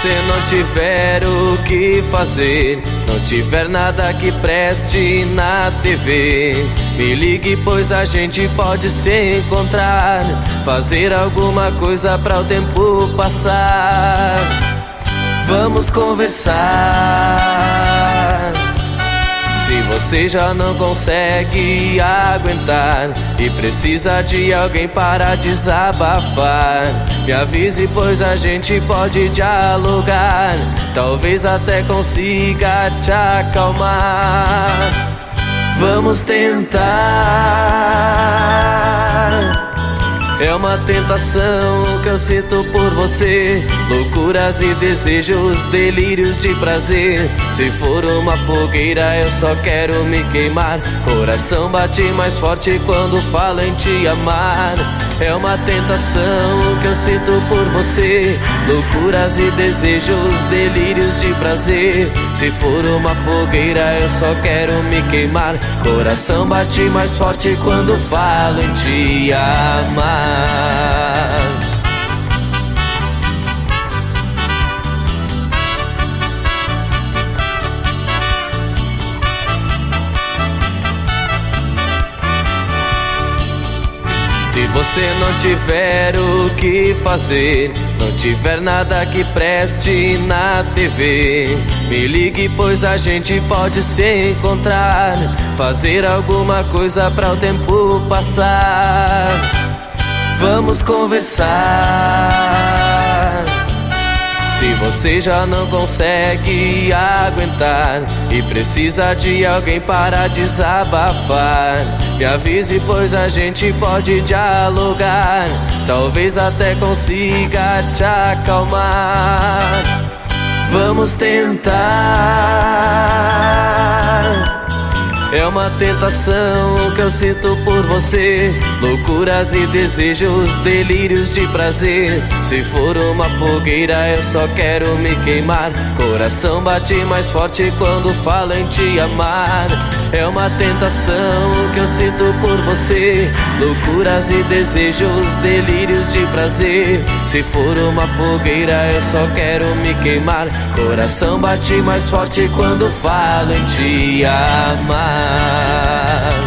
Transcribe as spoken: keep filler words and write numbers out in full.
você não tiver o que fazer, não tiver nada que preste na T V, me ligue, pois a gente pode se encontrar, fazer alguma coisa pra o tempo passar. Vamos conversar. Se você já não consegue aguentar e precisa de alguém para desabafar, me avise, pois a gente pode dialogar, talvez até consiga te acalmar. Vamos tentar. É uma tentação que eu sinto por você, loucuras e desejos, delírios de prazer. Se for uma fogueira eu só quero me queimar, coração bate mais forte quando falo em te amar. É uma tentação que eu sinto por você, loucuras e desejos, delírios de prazer. Se for uma fogueira eu só quero me queimar, coração bate mais forte quando falo em te amar. Se você não tiver o que fazer, não tiver nada que preste na T V, me ligue, pois a gente pode se encontrar, fazer alguma coisa pra o tempo passar. Vamos conversar. Se você já não consegue aguentar e precisa de alguém para desabafar, me avise, pois a gente pode dialogar, talvez até consiga te acalmar. Vamos tentar. É uma tentação que eu sinto por você, loucuras e desejos, delírios de prazer. Se for uma fogueira eu só quero me queimar, coração bate mais forte quando falo em te amar. É uma tentação que eu sinto por você, loucuras e desejos, delírios de prazer. Se for uma fogueira eu só quero me queimar, coração bate mais forte quando falo em te amar.